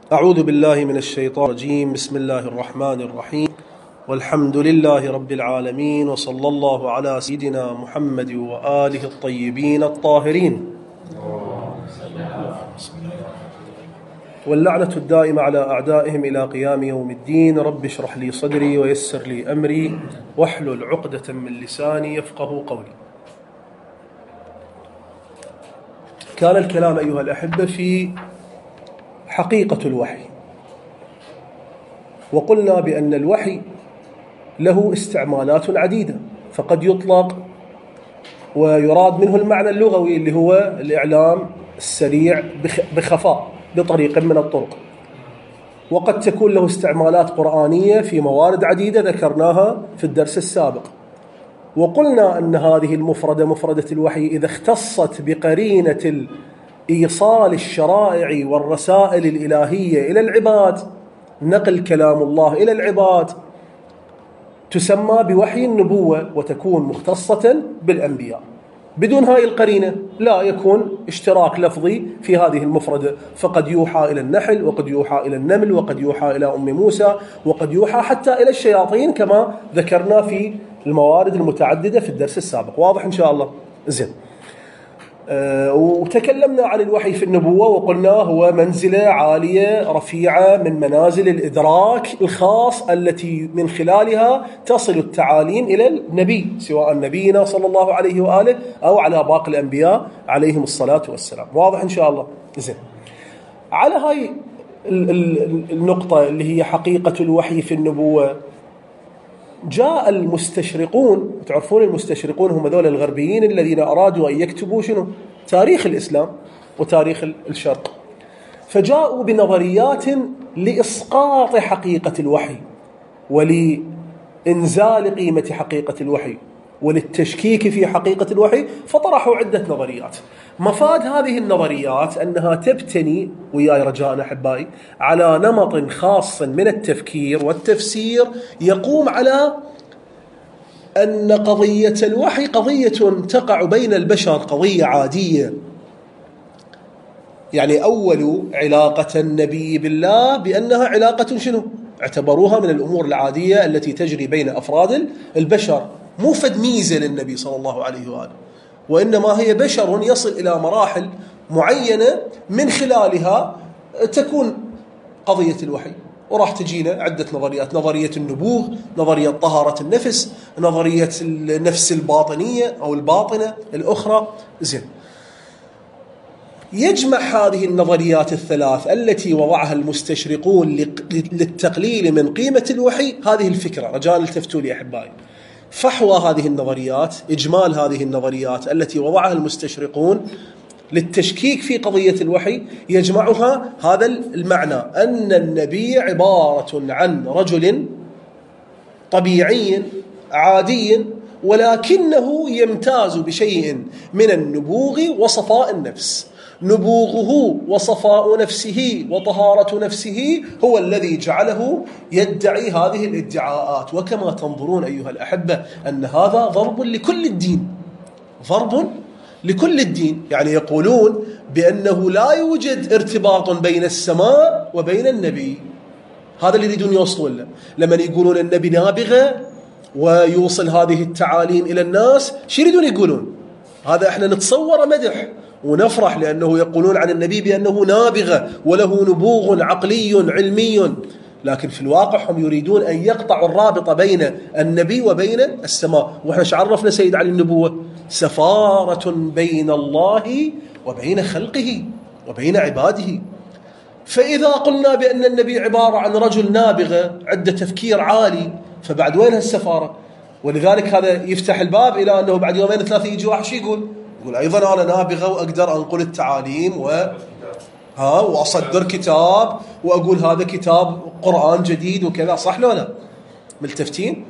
أعوذ بالله من الشيطان الرجيم. بسم الله الرحمن الرحيم، والحمد لله رب العالمين، وصلى الله على سيدنا محمد وآله الطيبين الطاهرين، واللعنة الدائمة على أعدائهم إلى قيام يوم الدين. رب اشرح لي صدري ويسر لي أمري واحلل عقدة من لساني يفقه قولي. كان الكلام أيها الأحبة في حقيقة الوحي، وقلنا بأن الوحي له استعمالات عديدة، فقد يطلق ويراد منه المعنى اللغوي اللي هو الإعلام السريع بخفاء بطريق من الطرق، وقد تكون له استعمالات قرآنية في موارد عديدة ذكرناها في الدرس السابق. وقلنا أن هذه المفردة مفردة الوحي إذا اختصت بقرينة إيصال الشرائع والرسائل الإلهية إلى العباد، نقل كلام الله إلى العباد، تسمى بوحي النبوة وتكون مختصة بالأنبياء. بدون هاي القرينة لا يكون اشتراك لفظي في هذه المفردة، فقد يوحى إلى النحل، وقد يوحى إلى النمل، وقد يوحى إلى أم موسى، وقد يوحى حتى إلى الشياطين كما ذكرنا في الموارد المتعددة في الدرس السابق. واضح إن شاء الله؟ زين. وتكلمنا عن الوحي في النبوة وقلنا هو منزلة عالية رفيعة من منازل الإدراك الخاص التي من خلالها تصل التعاليم إلى النبي، سواء نبينا صلى الله عليه وآله أو على باقي الأنبياء عليهم الصلاة والسلام. واضح إن شاء الله؟ زين. على هاي النقطة اللي هي حقيقة الوحي في النبوة، جاء المستشرقون، تعرفون المستشرقون هم ذول الغربيين الذين أرادوا أن يكتبوا شنو؟ تاريخ الإسلام وتاريخ الشرق، فجاءوا بنظريات لإسقاط حقيقة الوحي ولإنزال قيمة حقيقة الوحي وللتشكيك في حقيقة الوحي، فطرحوا عدة نظريات. مفاد هذه النظريات أنها تبتني وياي رجاء أحبائي على نمط خاص من التفكير والتفسير يقوم على أن قضية الوحي قضية تقع بين البشر، قضية عادية. يعني أول علاقة النبي بالله بأنها علاقة شنو؟ اعتبروها من الأمور العادية التي تجري بين أفراد البشر، مو فد ميزة للنبي صلى الله عليه وآله، وإنما هي بشر يصل إلى مراحل معينة من خلالها تكون قضية الوحي. وراح تجينا عدة نظريات: نظرية النبوغ، نظرية طهارة النفس، نظرية النفس الباطنية أو الباطنة الأخرى. زين. يجمع هذه النظريات الثلاث التي وضعها المستشرقون للتقليل من قيمة الوحي هذه الفكرة. رجاء التفتوا لي أحبائي، فحوى هذه النظريات، إجمال هذه النظريات التي وضعها المستشرقون للتشكيك في قضية الوحي، يجمعها هذا المعنى: أن النبي عبارة عن رجل طبيعي عادي، ولكنه يمتاز بشيء من النبوغ وصفاء النفس. نبوغه وصفاء نفسه وطهارة نفسه هو الذي جعله يدعي هذه الادعاءات. وكما تنظرون أيها الأحبة أن هذا ضرب لكل الدين، ضرب لكل الدين. يعني يقولون بأنه لا يوجد ارتباط بين السماء وبين النبي. هذا اللي يريدون يوصلون له لما يقولون النبي نابغة ويوصل هذه التعاليم إلى الناس. شو يريدون يقولون؟ هذا احنا نتصور مدح ونفرح لأنه يقولون عن النبي بأنه نابغة وله نبوغ عقلي علمي، لكن في الواقع هم يريدون أن يقطعوا الرابط بين النبي وبين السماء. وإحنا شعرفنا سيد علي النبوة: سفارة بين الله وبين خلقه وبين عباده. فإذا قلنا بأن النبي عبارة عن رجل نابغة عنده تفكير عالي، فبعد وين هالسفارة؟ ولذلك هذا يفتح الباب إلى أنه بعد يومين ثلاثة يجي واحد شو يقول أيضا أنا نابغة وأقدر أنقل التعاليم وأصدر كتاب وأقول هذا كتاب قرآن جديد وكذا. صح لو لا؟ ملتفتين؟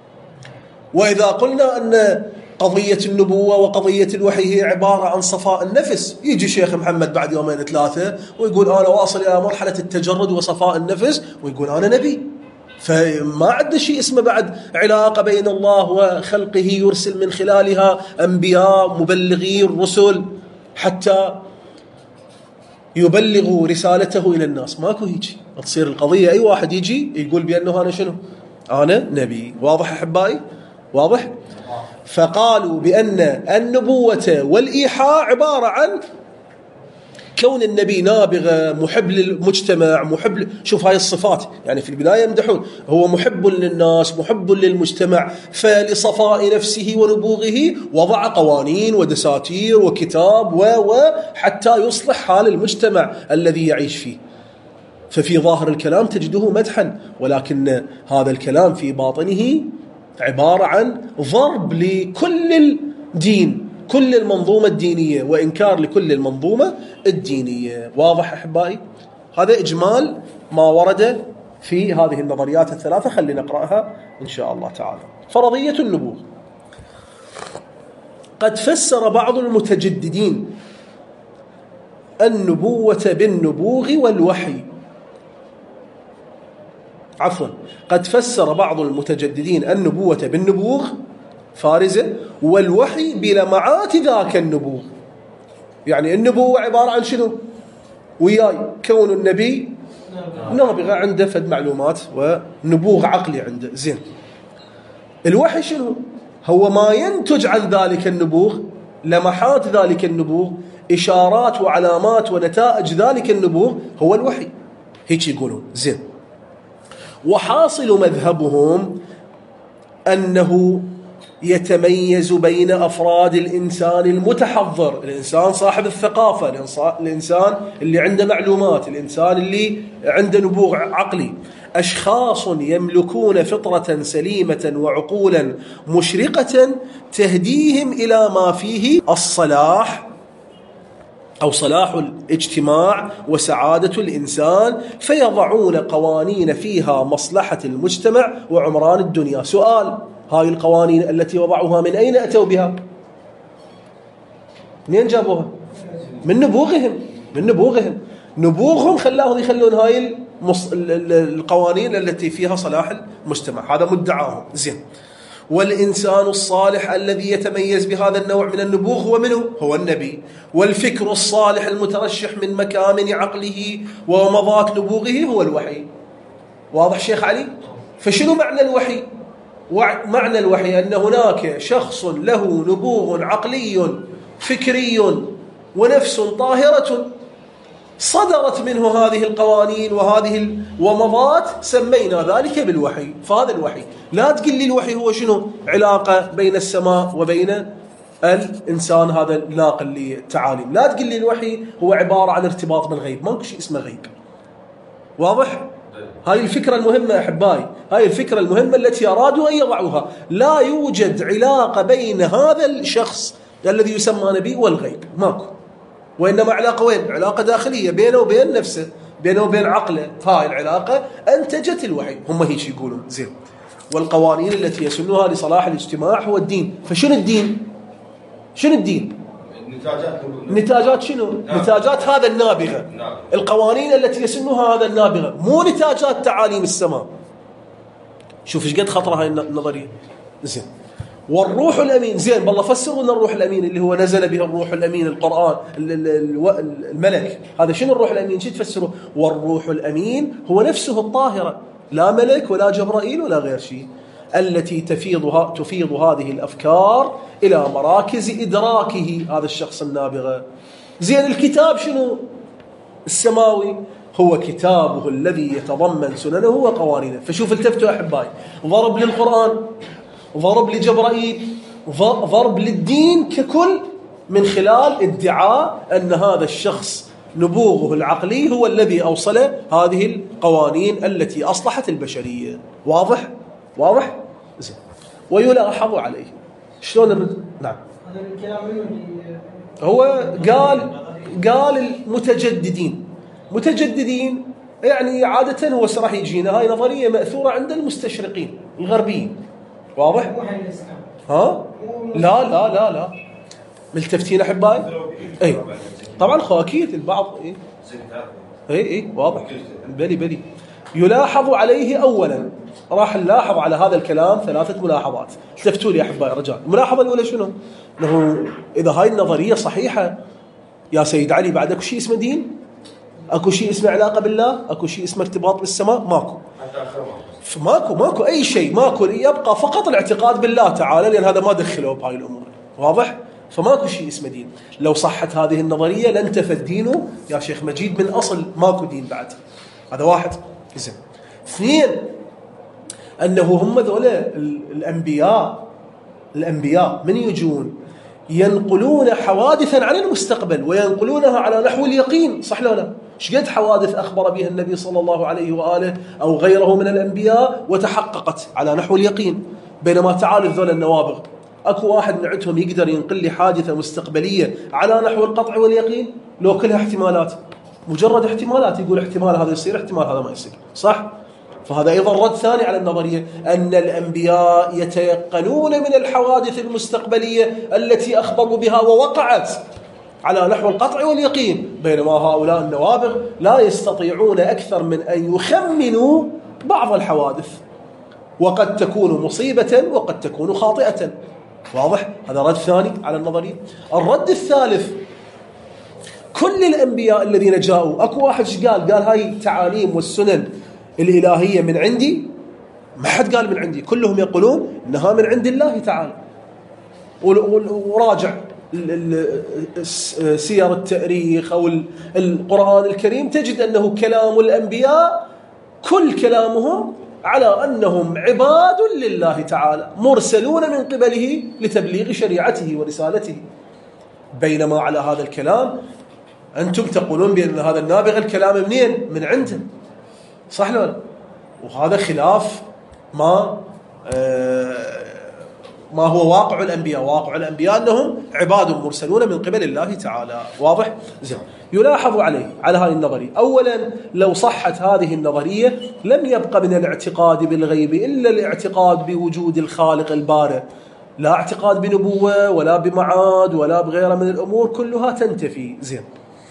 وإذا قلنا أن قضية النبوة وقضية الوحي هي عبارة عن صفاء النفس، يجي شيخ محمد بعد يومين ثلاثة ويقول أنا واصل إلى مرحلة التجرد وصفاء النفس، ويقول أنا نبي. فما عنده شيء اسمه بعد علاقة بين الله وخلقه يرسل من خلالها أنبياء مبلغين رسل حتى يبلغ رسالته إلى الناس. ماكو هيجي تصير القضية أي واحد يجي يقول بأنه أنا شنو؟ أنا نبي. واضح أحبائي؟ واضح؟ فقالوا بأن النبوة والإيحاء عبارة عن كون النبي نابغة، محب للمجتمع، محب شوف هاي الصفات، يعني في البداية يمدحون هو محب للناس، محب للمجتمع، فلصفاء نفسه ونبوغه وضع قوانين ودساتير وكتاب حتى يصلح حال المجتمع الذي يعيش فيه. ففي ظاهر الكلام تجده مدحا، ولكن هذا الكلام في باطنه عبارة عن ضرب لكل الدين، كل المنظومة الدينية، وإنكار لكل المنظومة الدينية. واضح أحبائي؟ هذا إجمال ما ورد في هذه النظريات الثلاثة. خلينا نقرأها إن شاء الله تعالى. فرضية النبوغ. قد فسر بعض المتجددين النبوة بالنبوغ والوحي. عفوا، قد فسر بعض المتجددين النبوة بالنبوغ فارزة، والوحي بلمعات ذاك النبوغ. يعني النبوة عبارة عن شنو؟ وياي كون النبي نابغة عنده فد معلومات ونبوغ عقلي عنده. زين، الوحي شنو؟ هو ما ينتج عن ذلك النبوغ، لمحات ذلك النبوغ، إشارات وعلامات ونتائج ذلك النبوغ، هو الوحي. هيك يقولون. زين، وحاصل مذهبهم أنه يتميز بين أفراد الإنسان المتحضر، الإنسان صاحب الثقافة، الإنسان اللي عنده معلومات، الإنسان اللي عنده نبوغ عقلي، أشخاص يملكون فطرة سليمة وعقولا مشرقة تهديهم إلى ما فيه الصلاح أو صلاح الاجتماع وسعادة الإنسان، فيضعون قوانين فيها مصلحة المجتمع وعمران الدنيا. سؤال: هاي القوانين التي وضعوها من أين أتوا بها؟ منين جابوها؟ من نبوغهم. من نبوغهم. نبوغهم خلاهم يخلون هاي القوانين التي فيها صلاح المجتمع. هذا مدعاهم. زين، والإنسان الصالح الذي يتميز بهذا النوع من النبوغ هو منه؟ هو النبي. والفكر الصالح المترشح من مكامن عقله ومضات نبوغه هو الوحي. واضح شيخ علي؟ فشنو معنى الوحي؟ معنى الوحي أن هناك شخص له نبوغ عقلي فكري ونفس طاهرة صدرت منه هذه القوانين وهذه الومضات، سمينا ذلك بالوحي. فهذا الوحي. لا تقل لي الوحي هو شنو؟ علاقة بين السماء وبين الإنسان هذا الناقل للتعاليم. لا تقل لي الوحي هو عبارة عن ارتباط بالغيب. ماكو شيء اسمه غيب. واضح؟ هاي الفكرة المهمة أحبائي، هاي الفكرة المهمة التي أرادوا أن يضعوها. لا يوجد علاقة بين هذا الشخص الذي يسمى نبي والغيب، ماكو. وإنما علاقة وين؟ علاقة داخلية بينه وبين نفسه، بينه وبين عقله. هاي العلاقة أنتجت الوحي. هم هيك يقولون. زين، والقوانين التي يسنها لصلاح الاجتماع هو الدين. فشنو الدين؟ شنو الدين؟ نتاجات شنو؟ نتاجات هذا النابغة. القوانين التي يسنها هذا النابغة، مو نتاجات تعاليم السماء. شوف ايش قد خطرة هاي النظرية. زين، والروح الأمين. زين، بالله فسروا لنا الروح الأمين اللي هو نزل به الروح الأمين، القرآن، الملك. هذا شنو الروح الأمين؟ شو تفسره؟ والروح الأمين هو نفسه الطاهرة، لا ملك ولا جبرائيل ولا غير شيء، التي تفيض هذه الأفكار إلى مراكز إدراكه هذا الشخص النابغة. زين، الكتاب شنو؟ السماوي هو كتابه الذي يتضمن سننه وقوانينه. فشوف التفتوا أحبائي، ضرب للقرآن، ضرب لجبرائيل، ضرب للدين ككل، من خلال ادعاء أن هذا الشخص نبوغه العقلي هو الذي أوصل هذه القوانين التي أصلحت البشرية. واضح؟ واضح؟ زين. ويلاحظ عليه. شلون نعم. هذا الكلام هو قال المتجددين. متجددين يعني عادة هو راح يجينا هاي نظرية مأثورة عند المستشرقين الغربيين. واضح؟ ها؟ لا لا لا لا، ملتفتين أحبائي؟ أي طبعا أكيد البعض. أي واضح. بلي يلاحظ عليه. أولا راح نلاحظ على هذا الكلام 3 ملاحظات. التفتوا لي أحبائي رجال. الملاحظة الأولى شنو؟ أنه إذا هاي النظرية صحيحة يا سيد علي، بعد اكو شيء اسمه دين؟ اكو شيء اسمه علاقه بالله؟ اكو شيء اسمه ارتباط بالسماء؟ ماكو. ماكو اي شيء، ماكو، يبقى فقط الاعتقاد بالله تعالى، لان هذا ما دخلوه بهاي الامور. واضح؟ فماكو شيء اسمه دين. لو صحت هذه النظريه لانتفى الدين يا شيخ مجيد من اصل، ماكو دين بعد. هذا واحد. زين. اثنين، انه هم ذولا الانبياء من يجون ينقلون حوادثا عن المستقبل وينقلونها على نحو اليقين، صح لو لا؟ شقد حوادث أخبر بها النبي صلى الله عليه وآله أو غيره من الأنبياء وتحققت على نحو اليقين، بينما تعال ذول النوابغ أكو واحد من عندهم يقدر ينقل لي حادثة مستقبلية على نحو القطع واليقين؟ لو كلها احتمالات، مجرد احتمالات، يقول احتمال هذا يصير، احتمال هذا ما يصير، صح؟ فهذا أيضا رد ثاني على النظرية أن الأنبياء يتيقنون من الحوادث المستقبلية التي أخبروا بها ووقعت على نحو القطع واليقين، بينما هؤلاء النوابغ لا يستطيعون أكثر من أن يخمنوا بعض الحوادث، وقد تكون مصيبة وقد تكون خاطئة. واضح؟ هذا رد ثاني على النظرية. الرد الثالث، كل الأنبياء الذين جاءوا أكو واحد قال هاي التعاليم والسنن الإلهية من عندي؟ ما حد قال من عندي، كلهم يقولون إنها من عند الله تعالى. وراجع سير التاريخ أو القرآن الكريم تجد أنه كلام الأنبياء كل كلامهم على أنهم عباد لله تعالى مرسلون من قبله لتبليغ شريعته ورسالته، بينما على هذا الكلام أنتم تقولون بأن هذا النابغ الكلام منين؟ من عنده، صح لا؟ وهذا خلاف ما هو واقع الأنبياء. واقع الأنبياء أنهم عباد مرسلون من قبل الله تعالى. واضح؟ زين. يلاحظ على هذه النظرية، أولا لو صحت هذه النظرية لم يبقى من الاعتقاد بالغيب إلا الاعتقاد بوجود الخالق البارئ، لا اعتقاد بنبوة ولا بمعاد ولا بغيرها من الأمور، كلها تنتفي. زين.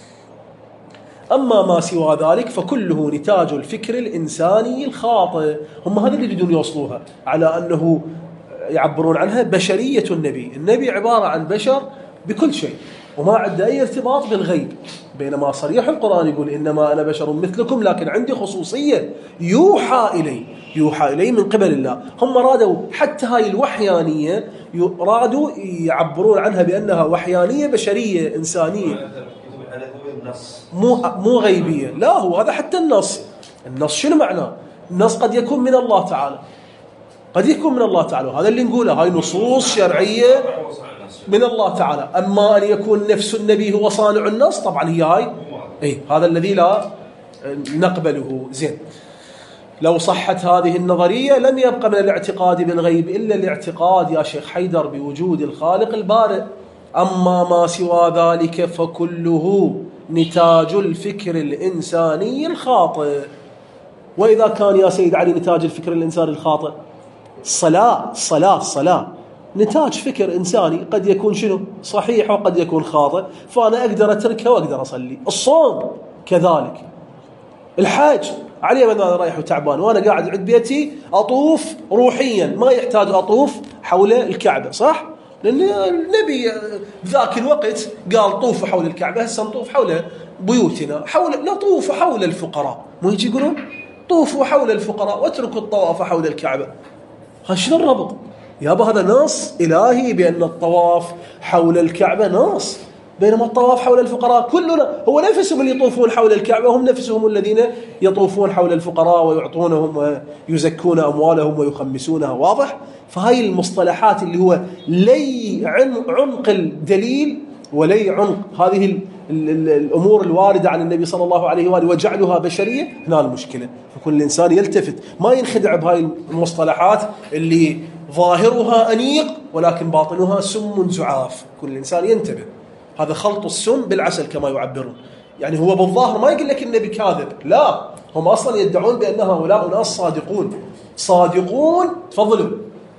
أما ما سوى ذلك فكله نتاج الفكر الإنساني الخاطئ. هم هذا اللي يريدون يوصلوها، على أنه يعبرون عنها بشرية النبي عبارة عن بشر بكل شيء وما عنده أي ارتباط بالغيب، بينما صريح القرآن يقول إنما أنا بشر مثلكم لكن عندي خصوصية، يوحى إلي من قبل الله. هم رادوا حتى هاي الوحيانية رادوا يعبرون عنها بأنها وحيانية بشرية إنسانية، مو غيبية. لا، هو هذا حتى النص شنو معناه؟ النص قد يكون من الله تعالى، قد يكون من الله تعالى، وهذا اللي نقوله، هاي نصوص شرعية من الله تعالى. أما أن يكون نفس النبي هو صانع النص، طبعا هي هاي هذا الذي لا نقبله. زين. لو صحت هذه النظرية لم يبقى من الاعتقاد بالغيب إلا الاعتقاد يا شيخ حيدر بوجود الخالق البارئ. أما ما سوى ذلك فكله نتاج الفكر الإنساني الخاطئ. وإذا كان يا سيد علي نتاج الفكر الإنساني الخاطئ، الصلاة نتاج فكر إنساني قد يكون شنو؟ صحيح وقد يكون خاطئ، فأنا أقدر أتركه وأقدر أصلي. الصوم كذلك، الحاج علي من أنا رايح وتعبان وأنا قاعد عند بيتي أطوف روحيا، ما يحتاج أطوف حول الكعبة، صح؟ لأن النبي ذاك الوقت قال طوفوا حول الكعبة، هسه نطوف حول بيوتنا، نطوف حول الفقراء، مو يجي يقولون طوفوا حول الفقراء واتركوا الطواف حول الكعبة. شنو الربط؟ يابا هذا نص إلهي بأن الطواف حول الكعبة نص، بينما الطواف حول الفقراء كلنا، هو نفسهم اللي يطوفون حول الكعبة هم نفسهم الذين يطوفون حول الفقراء ويعطونهم ويزكون أموالهم ويخمسونها. واضح؟ فهاي المصطلحات اللي هو لي عمق الدليل ولي عمق هذه الأمور الواردة عن النبي صلى الله عليه وآله وجعلها بشرية، هنا المشكلة. فكل إنسان يلتفت، ما ينخدع بهاي المصطلحات اللي ظاهرها أنيق ولكن باطنها سم زعاف. كل إنسان ينتبه، هذا خلط السم بالعسل كما يعبرون. يعني هو بالظاهر ما يقول لك النبي كاذب، لا، هم أصلا يدعون بأن هؤلاء ناس صادقون. تفضلوا.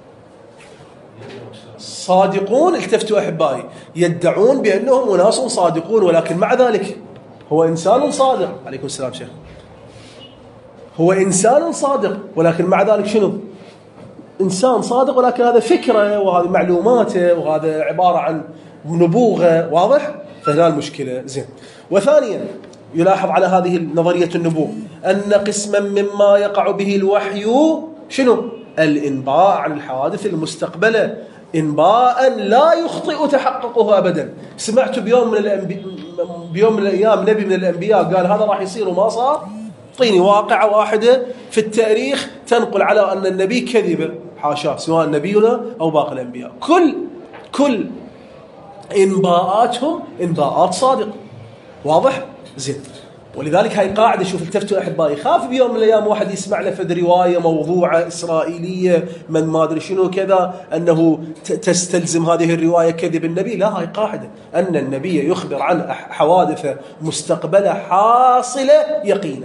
صادقون، التفتوا أحبائي، يدعون بأنهم ناس صادقون، ولكن مع ذلك هو إنسان صادق. عليكم السلام شيخ. هو إنسان صادق ولكن مع ذلك شنو؟ إنسان صادق ولكن هذا فكرة وهذه معلوماته وهذا عبارة عن نبوغة. واضح؟ فهنا المشكلة. زين. وثانيا يلاحظ على هذه نظرية النبوة أن قسما مما يقع به الوحي شنو؟ الإنباء عن الحوادث المستقبلة، إنباء لا يخطئ تحققه أبدا. سمعت بيوم من الأيام نبي من الأنبياء قال هذا راح يصير وما صار؟ اعطيني واقعة واحدة في التاريخ تنقل على أن النبي كذب، حاشا، سواء نبينا أو باقي الأنبياء، كل إنباءاتهم إنباءات صادقة. واضح؟ زين. ولذلك هاي قاعدة، شوف التفتوا أحبائي، خاف بيوم من الأيام واحد يسمع له في رواية موضوعة إسرائيلية من ما أدري شنو كذا أنه تستلزم هذه الرواية كذب النبي. لا، هاي قاعدة أن النبي يخبر عن حوادث مستقبلة حاصلة يقينا.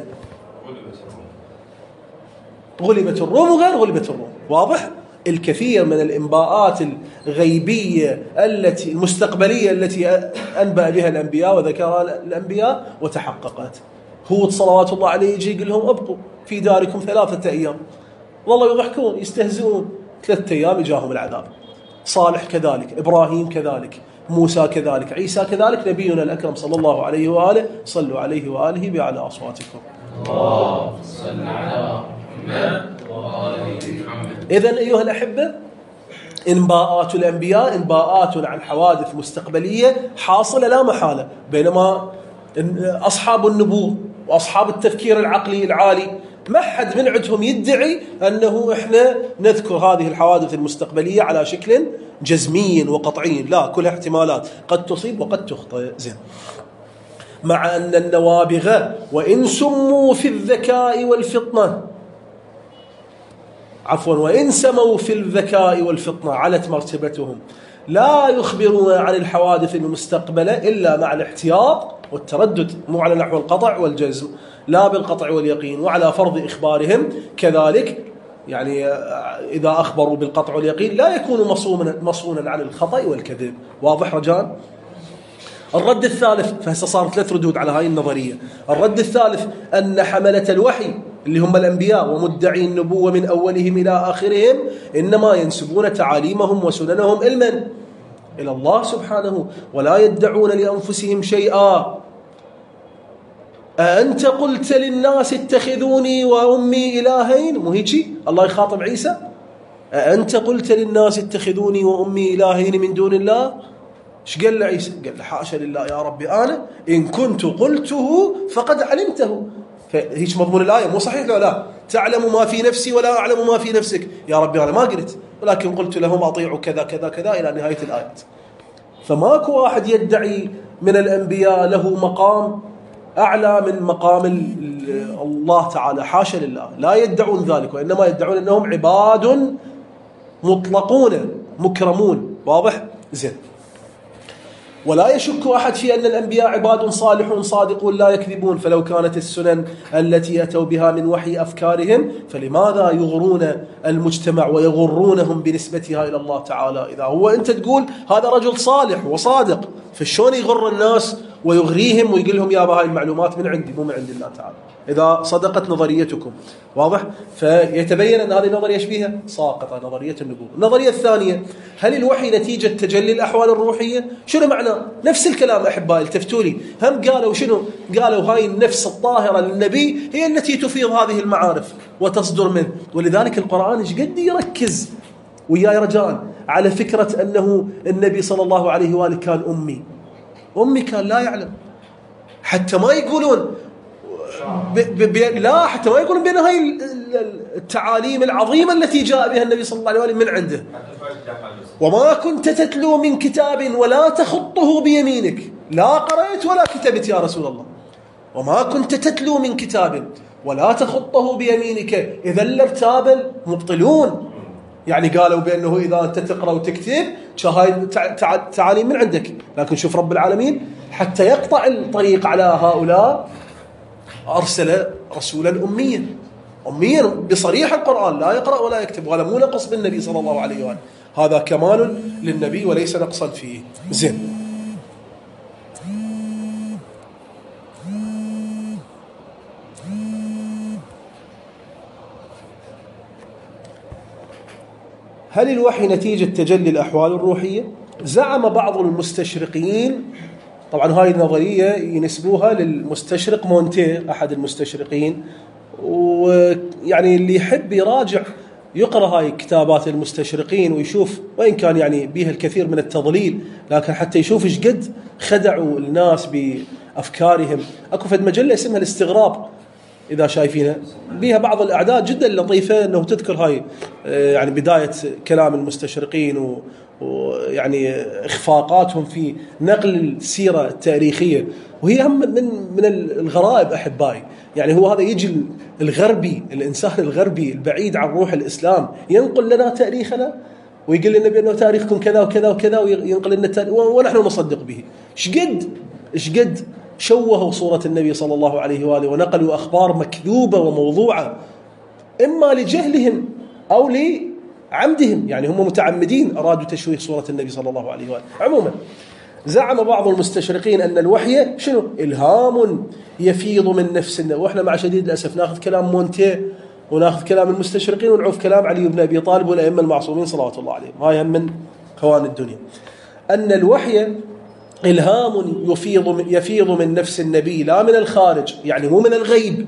غلبت الروم وغير غلبت الروم. واضح؟ الكثير من الإنباءات الغيبية المستقبلية التي أنبأ بها الأنبياء وذكرها الأنبياء وتحققت. هود صلوات الله عليه يجي يقول لهم ابقوا في داركم 3 أيام، والله يضحكون يستهزئون، 3 أيام جاءهم العذاب. صالح كذلك، إبراهيم كذلك، موسى كذلك، عيسى كذلك، نبينا الأكرم صلى الله عليه وآله. صلوا عليه وآله بأعلى أصواتكم. اللهم صل على محمد وآل محمد. إذن أيها الأحبة، إنباءات الأنبياء إنباءات عن حوادث مستقبلية حاصلة لا محالة، بينما أصحاب النبوة وأصحاب التفكير العقلي العالي ما حد من عندهم يدعي أنه إحنا نذكر هذه الحوادث المستقبلية على شكل جزمي وقطعي، لا، كلها احتمالات، قد تصيب وقد تخطئ. زين. مع أن النوابغ وإن سموا في الذكاء والفطنة، وإن سموا في الذكاء والفطنة علت مرتبتهم، لا يخبرون عن الحوادث المستقبلة إلا مع الاحتياط والتردد، مو على نحو القطع والجزم، لا بالقطع واليقين. وعلى فرض إخبارهم كذلك، يعني إذا أخبروا بالقطع واليقين لا يكون مصونا عن الخطأ والكذب. واضح رجاء؟ الرد الثالث، فهسه صار 3 ردود على هاي النظرية. الرد الثالث أن حملة الوحي اللي هم الأنبياء ومدعي النبوة من أولهم إلى آخرهم إنما ينسبون تعاليمهم وسننهم إلى الله سبحانه، ولا يدعون لأنفسهم شيئا. أأنت قلت للناس اتخذوني وأمي إلهين؟ مو هيك الله يخاطب عيسى؟ أأنت قلت للناس اتخذوني وأمي إلهين من دون الله؟ ايش قال له عيسى؟ قال له حاشا لله يا ربي، أنا إن كنت قلته فقد علمته. فهيك مضمون الآية، مو صحيح؟ لا، تعلم ما في نفسي ولا أعلم ما في نفسك. يا ربي أنا ما قلت، ولكن قلت لهم أطيعوا كذا كذا كذا إلى نهاية الآيات. فماكو واحد يدعي من الأنبياء له مقام أعلى من مقام الله تعالى، حاشا لله، لا يدعون ذلك، وإنما يدعون أنهم عباد مطلقون مكرمون. واضح؟ زين. ولا يشك أحد في أن الأنبياء عباد صالحون صادقون لا يكذبون، فلو كانت السنن التي أتوا بها من وحي أفكارهم فلماذا يغرون المجتمع ويغرونهم بنسبتها إلى الله تعالى؟ إذا هو أنت تقول هذا رجل صالح وصادق، فشون يغر الناس ويغريهم ويقول لهم يا هاي المعلومات من عندي مو من عند الله تعالى، إذا صدقت نظريتكم. واضح؟ فيتبين أن هذه النظرية فيها ساقطة، نظرية النبوة. النظرية الثانية، هل الوحي نتيجة تجلي الأحوال الروحية؟ شنو معنى؟ نفس الكلام أحبائي التفتولي، هم قالوا شنو؟ قالوا هاي النفس الطاهرة للنبي هي التي تفيض هذه المعارف وتصدر منه. ولذلك القرآن ايش قد يركز وياي رجاء على فكرة أنه النبي صلى الله عليه وآله كان أمي كان لا يعلم، حتى ما يقولون لا، حتى ما يقولون بأن هاي التعاليم العظيمة التي جاء بها النبي صلى الله عليه وآله من عنده. وما كنت تتلو من كتاب ولا تخطه بيمينك، لا قرأت ولا كتبت يا رسول الله. وما كنت تتلو من كتاب ولا تخطه بيمينك إذا لارتاب المبطلون. يعني قالوا بأنه إذا أنت تقرأ وتكتب هاي تعاليم من عندك، لكن شوف رب العالمين حتى يقطع الطريق على هؤلاء أرسل رسولا أميا بصريح القرآن، لا يقرأ ولا يكتب. ولا مو نقص بالنبي صلى الله عليه وآله، هذا كمال للنبي وليس نقصا فيه. زين. هل الوحي نتيجة تجلي الأحوال الروحية؟ زعم بعض المستشرقين طبعا هاي النظرية ينسبوها للمستشرق مونتيه أحد المستشرقين، ويعني اللي يحب يراجع يقرأ هاي كتابات المستشرقين ويشوف، وإن كان يعني بيها الكثير من التضليل، لكن حتى يشوف إيش قد خدعوا الناس بأفكارهم. أكو فد مجلة اسمها الاستغراب إذا شايفينها، بيها بعض الأعداد جدا لطيفة أنه تذكر هاي يعني بداية كلام المستشرقين ويعني إخفاقاتهم في نقل السيرة التاريخية. وهي هم من الغرائب أحبائي، يعني هو هذا يجي الغربي، الإنسان الغربي البعيد عن روح الإسلام ينقل لنا تاريخنا ويقول لنا بأنه تاريخكم كذا وكذا وكذا، وينقل لنا ونحن نصدق به. إيش قد شوهوا صورة النبي صلى الله عليه وآله ونقلوا أخبار مكذوبة وموضوعة، إما لجهلهم أو لعمدهم، يعني هم متعمدين أرادوا تشويه صورة النبي صلى الله عليه وآله. عموما زعم بعض المستشرقين أن الوحي شنو؟ إلهام يفيض من نفس النبي. وإحنا مع شديد الأسف ناخذ كلام مونتيه وناخذ كلام المستشرقين ونعوف كلام علي بن أبي طالب والأئمة المعصومين صلوات الله عليهم. هاي هم من خوان الدنيا. أن الوحي إلهام يفيض من نفس النبي لا من الخارج، يعني مو من الغيب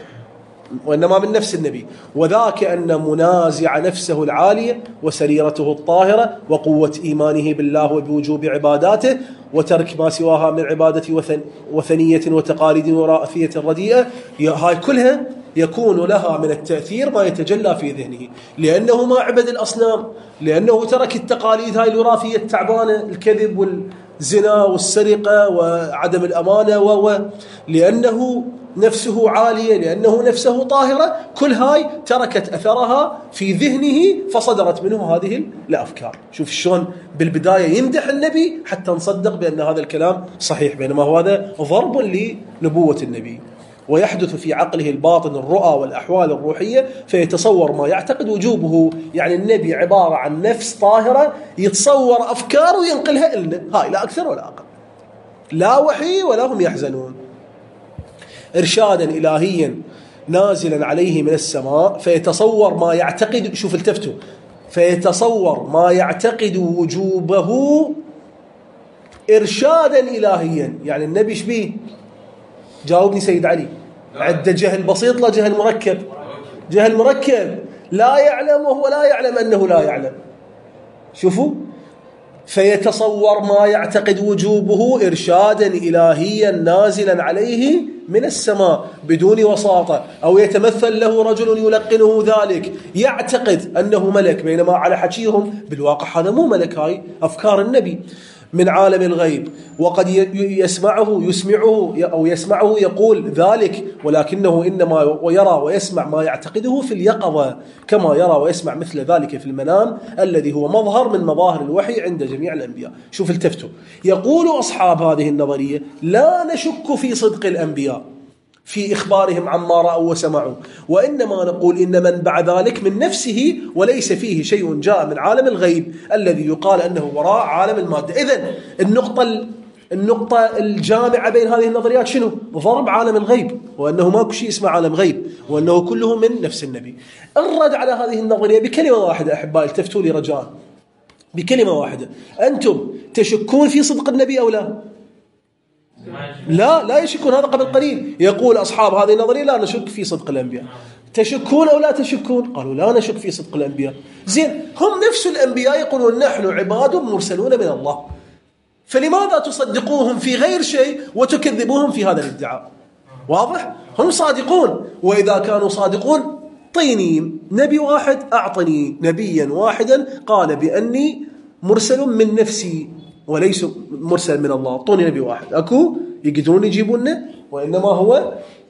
وإنما من نفس النبي، وذاك أن منازع نفسه العالية وسريرته الطاهرة وقوة إيمانه بالله وبوجوب عباداته وترك ما سواها من عبادة وثنية وتقاليد وراثية رديئة، هاي كلها يكون لها من التأثير ما يتجلى في ذهنه، لأنه ما عبد الأصنام، لأنه ترك التقاليد هاي الوراثية التعبانة، الكذب والزنا والسرقة وعدم الأمانة، لأنه نفسه عالية، لأنه نفسه طاهرة، كل هاي تركت أثرها في ذهنه فصدرت منه هذه الأفكار. شوف شلون بالبداية يمدح النبي حتى نصدق بأن هذا الكلام صحيح، بينما هو هذا ضرب لنبوة النبي. ويحدث في عقله الباطن الرؤى والأحوال الروحية فيتصور ما يعتقد وجوبه، يعني النبي عبارة عن نفس طاهرة يتصور أفكار وينقلها لنا، هاي لا أكثر ولا أقل، لا وحي ولا هم يحزنون. إرشادا إلهيا نازلا عليه من السماء فيتصور ما يعتقد، شوف التفتوا، فيتصور ما يعتقد وجوبه إرشادا إلهيا. يعني النبي شبيه؟ جاوبني سيد علي. عد جهل بسيط لا جهل مركب؟ جهل مركب، لا يعلم وهو لا يعلم أنه لا يعلم. شوفوا، فيتصور ما يعتقد وجوبه إرشادا إلهيا نازلا عليه من السماء بدون وساطة، أو يتمثل له رجل يلقنه ذلك، يعتقد أنه ملك، بينما على حكيهم بالواقع هذا مو ملك، هاي أفكار النبي من عالم الغيب، وقد يسمعه يقول ذلك، ولكنه إنما يرى ويسمع ما يعتقده في اليقظة، كما يرى ويسمع مثل ذلك في المنام الذي هو مظهر من مظاهر الوحي عند جميع الأنبياء. شوف التفتوا، يقول أصحاب هذه النظرية لا نشك في صدق الأنبياء في إخبارهم عما رأوا وسمعوا، وإنما نقول إن من بعد ذلك من نفسه وليس فيه شيء جاء من عالم الغيب الذي يقال أنه وراء عالم المادة. إذن النقطة الجامعة بين هذه النظريات شنو؟ ضرب عالم الغيب، وأنه ماكو شيء اسمه عالم غيب، وأنه كله من نفس النبي. الرد على هذه النظرية بكلمة واحدة أحبائي، التفتوا لي رجاء، بكلمة واحدة، أنتم تشكون في صدق النبي أو لا؟ لا يشكون. هذا قبل قليل يقول أصحاب هذه النظرية لا نشك في صدق الأنبياء. تشكون أو لا تشكون؟ قالوا لا نشك في صدق الأنبياء. زين، هم نفس الأنبياء يقولون نحن عباد مرسلون من الله، فلماذا تصدقوهم في غير شيء وتكذبوهم في هذا الادعاء؟ واضح؟ هم صادقون، وإذا كانوا صادقون طيني نبي واحد، أعطني نبيا واحدا قال بأني مرسل من نفسي وليس مرسل من الله، طوني نبي واحد. أكو يقدرون يجيبونه، وإنما هو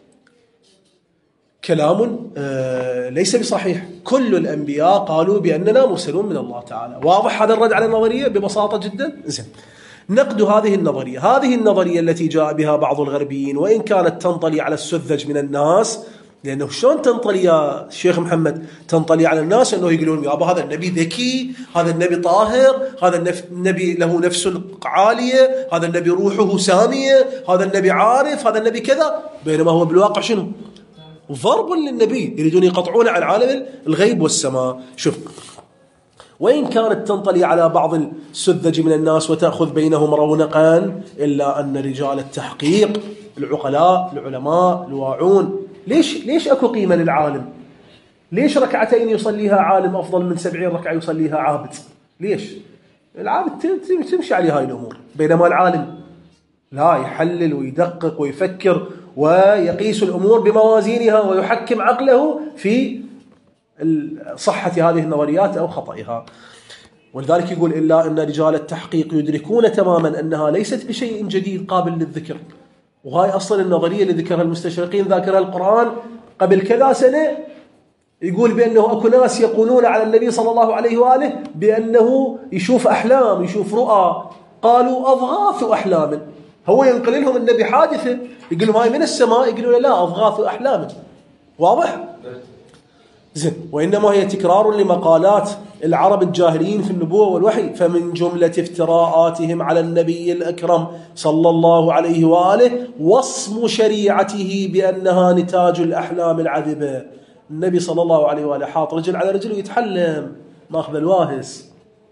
كلام ليس بصحيح. كل الأنبياء قالوا بأننا مرسلون من الله تعالى. واضح هذا الرد على النظرية ببساطة جدا. زين، نقد هذه النظرية التي جاء بها بعض الغربيين، وإن كانت تنطلي على السذج من الناس، لأنه شلون تنطلي يا شيخ محمد؟ تنطلي على الناس أنه يقولون يا أبا هذا النبي ذكي، هذا النبي طاهر، هذا النبي له نفس عالية، هذا النبي روحه سامية، هذا النبي عارف، هذا النبي كذا، بينما هو بالواقع شنو؟ ضرب للنبي، يريدون يقطعون عن عالم الغيب والسماء. شوف، وإن كانت تنطلي على بعض السذج من الناس وتأخذ بينهم رونقا، إلا أن رجال التحقيق العقلاء العلماء الواعون، ليش أكو قيمة للعالم؟ ليش ركعتين يصليها عالم أفضل من 70 ركعة يصليها عابد؟ ليش؟ العابد تمشي عليه هاي الأمور، بينما العالم لا، يحلل ويدقق ويفكر ويقيس الأمور بموازينها ويحكم عقله في صحة هذه النظريات أو خطئها. ولذلك يقول إلا أن رجال التحقيق يدركون تماما أنها ليست بشيء جديد قابل للذكر. وهاي أصلا النظرية اللي ذكرها المستشرقين ذاكرها القرآن قبل كذا سنة، يقول بأنه أكو ناس يقولون على النبي صلى الله عليه وآله بأنه يشوف أحلام يشوف رؤى، قالوا أضغاث أحلام. هو ينقل لهم النبي حادثة، يقول لهم هاي من السماء، يقولون لا أضغاث أحلام. واضح؟ زين. وإنما هي تكرار لمقالات العرب الجاهليين في النبوة والوحي، فمن جملة افتراءاتهم على النبي الأكرم صلى الله عليه وآله وصم شريعته بأنها نتاج الأحلام العذبة. النبي صلى الله عليه وآله حاط رجل على رجل ويتحلم، ماخذ الواهس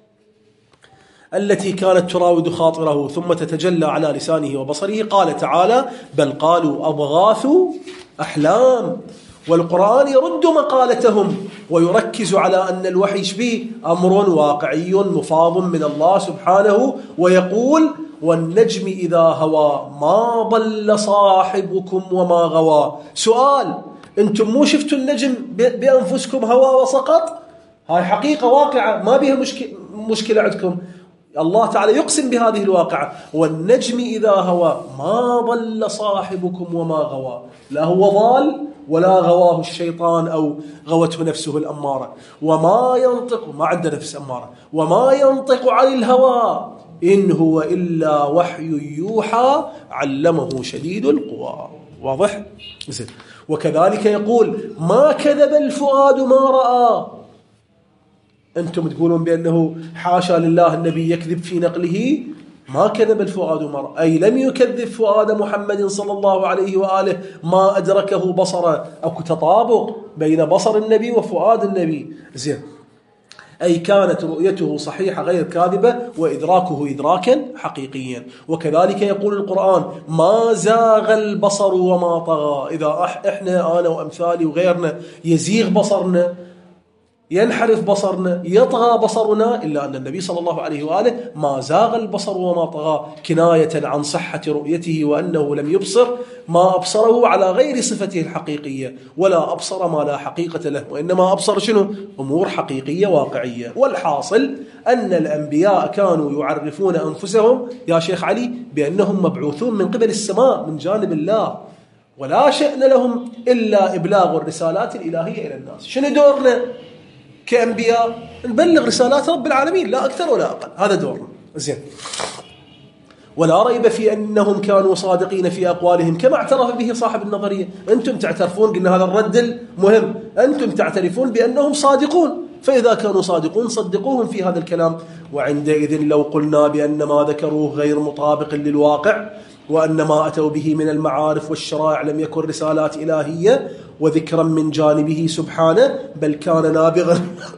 التي كانت تراود خاطره ثم تتجلى على لسانه وبصره. قال تعالى: بل قالوا أضغاث أحلام. والقرآن يرد مقالتهم ويركز على أن الوحي شبيه أمر واقعي مفاض من الله سبحانه، ويقول: والنجم إذا هوى ما ضل صاحبكم وما غوى. سؤال: أنتم مو شفتوا النجم بأنفسكم هوى وسقط؟ هاي حقيقة واقعة ما بها مشكلة عندكم. الله تعالى يقسم بهذه الواقعة: والنجم إذا هوى ما ضل صاحبكم وما غوى. لا هو ضال ولا غواه الشيطان أو غوته نفسه الأمارة. وما ينطق، ما عنده نفس أمارة، وما ينطق عن الهوى إن هو إلا وحي يوحى علمه شديد القوى. واضح؟ زين. وكذلك يقول: ما كذب الفؤاد ما رأى. أنتم تقولون بأنه حاشا لله النبي يكذب في نقله، ما كذب الفؤاد ما رأى، أي لم يكذب فؤاد محمد صلى الله عليه وآله ما أدركه بصره. أو تطابق بين بصر النبي وفؤاد النبي. زين. أي كانت رؤيته صحيحة غير كاذبة وإدراكه إدراكا حقيقيا. وكذلك يقول القرآن: ما زاغ البصر وما طغى. إذا إحنا أنا وأمثالي وغيرنا يزيغ بصرنا، ينحرف بصرنا، يطغى بصرنا، إلا أن النبي صلى الله عليه وآله ما زاغ البصر وما طغى، كناية عن صحة رؤيته وأنه لم يبصر ما أبصره على غير صفته الحقيقية، ولا أبصر ما لا حقيقة له، وإنما أبصر شنو؟ أمور حقيقية واقعية. والحاصل أن الأنبياء كانوا يعرفون أنفسهم يا شيخ علي بأنهم مبعوثون من قبل السماء من جانب الله، ولا شأن لهم إلا إبلاغ الرسالات الإلهية إلى الناس. شنو دورنا كأنبياء؟ نبلغ رسالات رب العالمين، لا أكثر ولا أقل، هذا دورنا. زين. ولا ريب في أنهم كانوا صادقين في أقوالهم كما اعترف به صاحب النظرية. أنتم تعترفون، قلنا هذا الرد المهم، أنتم تعترفون بأنهم صادقون، فإذا كانوا صادقون صدقوهم في هذا الكلام. وعندئذ لو قلنا بأن ما ذكروه غير مطابق للواقع، وأن ما أتوا به من المعارف والشرائع لم يكن رسالات إلهية وذكرا من جانبه سبحانه، بل كان نابغا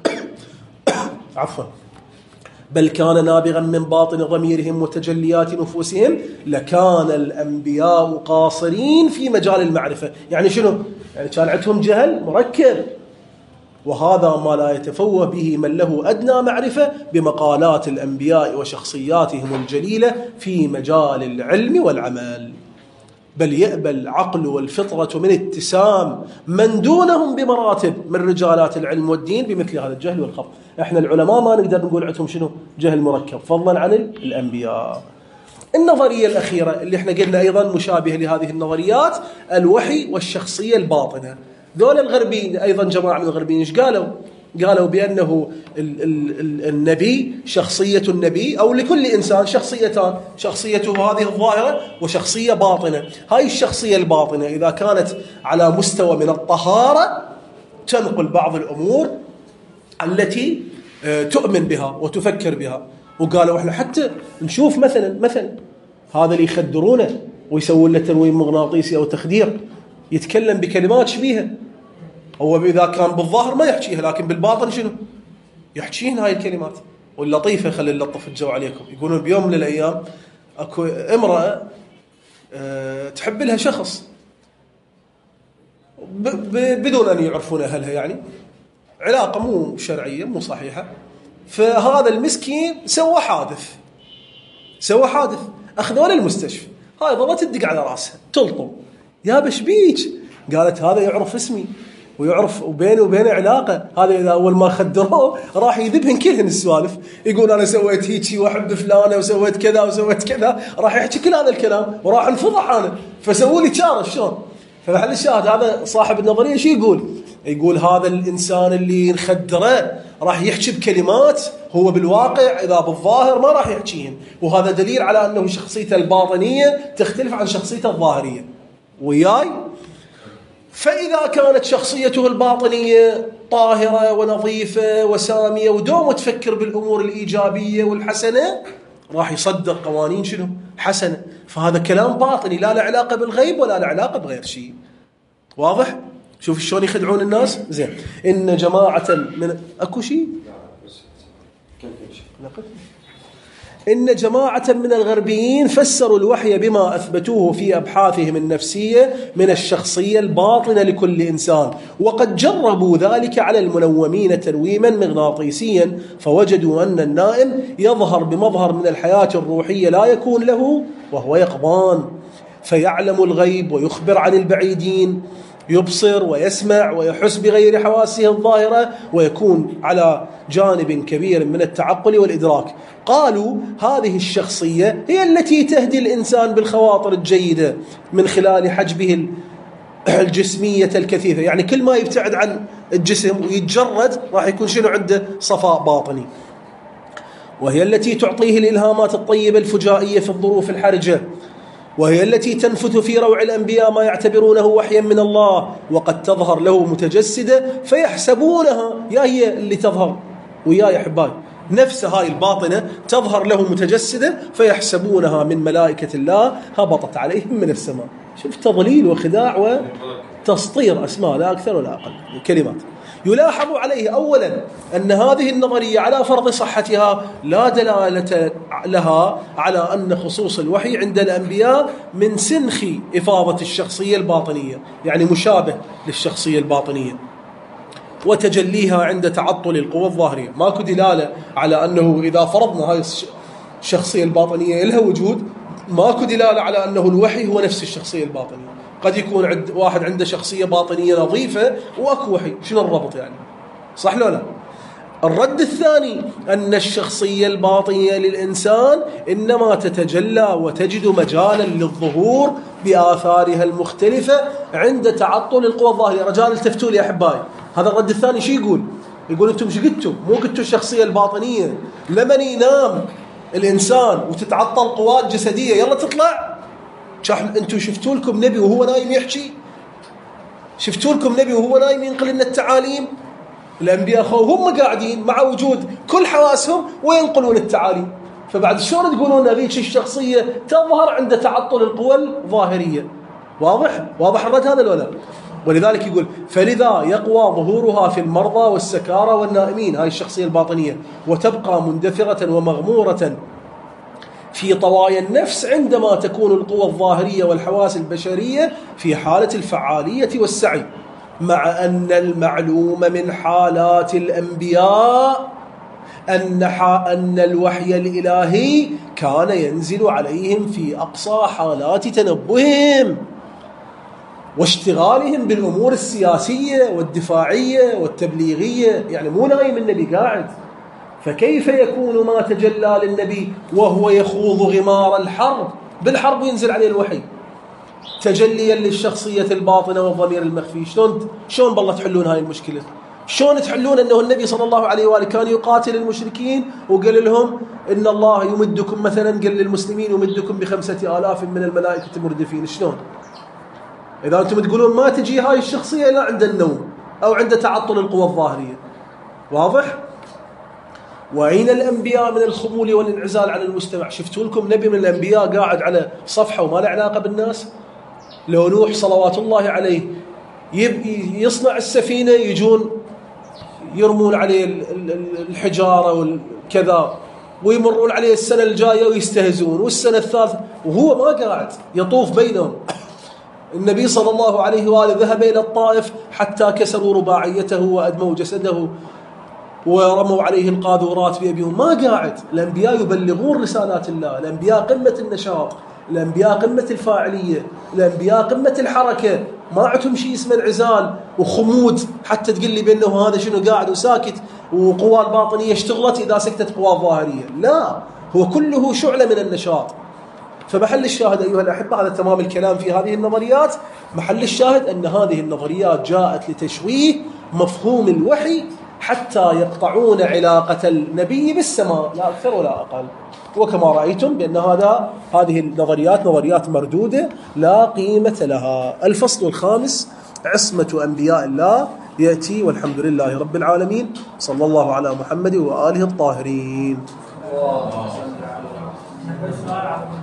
بل كان نابغا من باطن ضميرهم وتجليات نفوسهم، لكان الأنبياء قاصرين في مجال المعرفة. يعني شنو؟ يعني كان عندهم جهل مركب، وهذا ما لا يتفوه به من له أدنى معرفة بمقالات الأنبياء وشخصياتهم الجليلة في مجال العلم والعمل. بل يأبى العقل والفطرة من اتسام من دونهم بمراتب من رجالات العلم والدين بمثل هذا الجهل والخطأ. احنا العلماء ما نقدر نقول عندهم شنو؟ جهل مركب، فضلا عن الأنبياء. النظرية الأخيرة اللي احنا قلنا أيضا مشابهة لهذه النظريات، الوحي والشخصية الباطنة. دول الغربيين أيضا، جماعة من الغربيين، إيش قالوا؟ قالوا بأنه النبي، شخصية النبي أو لكل إنسان شخصيتان، شخصيته هذه الظاهرة وشخصية باطنة. هاي الشخصية الباطنة إذا كانت على مستوى من الطهارة تنقل بعض الأمور التي تؤمن بها وتفكر بها. وقالوا إحنا حتى نشوف مثلا هذا اللي يخدرونه ويسوون له تنويم مغناطيسي أو تخدير، يتكلم بكلمات شبيهة. هو إذا كان بالظاهر ما يحكيها، لكن بالباطن شنو؟ يحكين هاي الكلمات. واللطيفة خلي نلطف الجو عليكم، يقولون بيوم من الأيام أكو امرأة تحب لها شخص بدون أن يعرفون أهلها، يعني علاقة مو شرعية مو صحيحة. فهذا المسكين سوى حادث، أخذوه للمستشفى. هاي ظلت تدق على رأسها تلطم، يا بشبيك. قالت هذا يعرف اسمي ويعرف وبيني وبينه علاقة، هذا إذا أول ما خدروه راح يذبهن كلهن السوالف، يقول أنا سويت هيجي وأحب فلانة وسويت كذا وسويت كذا، راح يحكي كل هذا الكلام وراح انفضح أنا، فسووا لي شارة شلون. فمحل الشاهد هذا صاحب النظرية شو يقول هذا الإنسان اللي نخدره راح يحكي بكلمات هو بالواقع إذا بالظاهر ما راح يحكيهن، وهذا دليل على أنه شخصيته الباطنية تختلف عن شخصيته الظاهرية. وياي فإذا كانت شخصيته الباطنية طاهرة ونظيفة وسامية ودوم تفكر بالأمور الإيجابية والحسنة، راح يصدر قوانين شنو؟ حسنة. فهذا كلام باطني لا له علاقة بالغيب ولا له علاقة بغير شيء. واضح؟ شوف شلون يخدعون الناس. زين، إن جماعة من أكو شيء إن جماعة من الغربيين فسروا الوحي بما أثبتوه في أبحاثهم النفسية من الشخصية الباطنة لكل إنسان، وقد جربوا ذلك على المنومين تنويما مغناطيسيا، فوجدوا أن النائم يظهر بمظهر من الحياة الروحية لا يكون له وهو يقظان، فيعلم الغيب ويخبر عن البعيدين، يبصر ويسمع ويحس بغير حواسه الظاهرة، ويكون على جانب كبير من التعقل والإدراك. قالوا هذه الشخصية هي التي تهدي الإنسان بالخواطر الجيدة من خلال حجبه الجسمية الكثيفة، يعني كل ما يبتعد عن الجسم ويتجرد راح يكون شنو عنده؟ صفاء باطني. وهي التي تعطيه الإلهامات الطيبة الفجائية في الظروف الحرجة، وهي التي تنفث في روع الأنبياء ما يعتبرونه وحيا من الله، وقد تظهر له متجسدة فيحسبونها، يا هي اللي تظهر ويا يا حباي نفس هاي الباطنة تظهر له متجسدة فيحسبونها من ملائكة الله هبطت عليهم من السماء. شوف تضليل وخداع وتسطير أسماء لا أكثر ولا أقل كلمات. يلاحظ عليه أولا أن هذه النظرية على فرض صحتها لا دلالة لها على أن خصوص الوحي عند الأنبياء من سنخ إفاضة الشخصية الباطنية، يعني مشابه للشخصية الباطنية، وتجليها عند تعطل القوى الظاهرية. ماكو دلالة على أنه إذا فرضنا هاي الشخصية الباطنية لها وجود، ماكو دلالة على أنه الوحي هو نفس الشخصية الباطنية. قد يكون واحد عنده شخصية باطنية نظيفة وأكو وحي، شنو الربط يعني؟ صح لو لا؟ الرد الثاني أن الشخصية الباطنية للإنسان إنما تتجلى وتجد مجالا للظهور بآثارها المختلفة عند تعطل القوى الظاهرية. رجال التفتوا لي أحبائي، هذا الرد الثاني شو يقول أنتم شو قلتوا؟ مو قلتوا الشخصية الباطنية لمن ينام الإنسان وتتعطل قوات جسدية يلا تطلع؟ أنتم شفتوا لكم نبي وهو نايم يحكي؟ شفتوا لكم نبي وهو نايم ينقل لنا التعاليم؟ الأنبياء هم قاعدين مع وجود كل حواسهم وينقلون التعاليم، فبعد شلون تقولون هذيك الشخصية تظهر عند تعطل القوى الظاهرية؟ واضح الرد هذا ولا؟ ولذلك يقول فلذا يقوى ظهورها في المرضى والسكارى والنائمين، هاي الشخصية الباطنية، وتبقى مندثرة ومغمورة في طوايا النفس عندما تكون القوى الظاهرية والحواس البشرية في حالة الفعالية والسعي، مع أن المعلوم من حالات الأنبياء أن الوحي الإلهي كان ينزل عليهم في أقصى حالات تنبههم واشتغالهم بالأمور السياسية والدفاعية والتبليغية، يعني مو نايم النبي قاعد. فكيف يكون ما تجلى للنبي وهو يخوض غمار الحرب بالحرب ينزل عليه الوحي تجليا للشخصية الباطنة والضمير المخفي؟ شلون بالله تحلون هاي المشكلة؟ شلون تحلون أنه النبي صلى الله عليه وآله كان يقاتل المشركين وقال لهم إن الله يمدكم، مثلا قال للمسلمين يمدكم ب5,000 من الملائكة مردفين؟ شلون إذا أنتم تقولون ما تجي هاي الشخصية إلا عند النوم أو عند تعطل القوى الظاهرية؟ واضح؟ وأين الأنبياء من الخمول والانعزال عن المجتمع؟ شفتوا لكم نبي من الأنبياء قاعد على صفحة وما له علاقة بالناس؟ لو نوح صلوات الله عليه يصنع السفينة يجون يرمون عليه الحجارة والكذا، ويمرون عليه السنة الجاية ويستهزون، والسنة الثالثة وهو ما قاعد يطوف بينهم. النبي صلى الله عليه وآله ذهب إلى الطائف حتى كسروا رباعيته وأدموا جسده ورموا عليه القاذورات بأبيهم. ما قاعد. الأنبياء يبلغون رسالات الله، الأنبياء قمة النشاط، الأنبياء قمة الفاعلية، الأنبياء قمة الحركة. ما عندهم شيء اسمه انعزال وخمود حتى تقول لي بأنه هذا شنو قاعد وساكت وقوى الباطنية اشتغلت إذا سكتت قوى الظاهرية. لا، هو كله شعلة من النشاط. فمحل الشاهد أيها الأحبة، هذا تمام الكلام في هذه النظريات. محل الشاهد أن هذه النظريات جاءت لتشويه مفهوم الوحي حتى يقطعون علاقة النبي بالسماء، لا أكثر ولا أقل. وكما رأيتم بأن هذه النظريات نظريات مردودة لا قيمة لها. الفصل الخامس: عصمة أنبياء الله يأتي، والحمد لله رب العالمين، صلى الله على محمد وآله الطاهرين.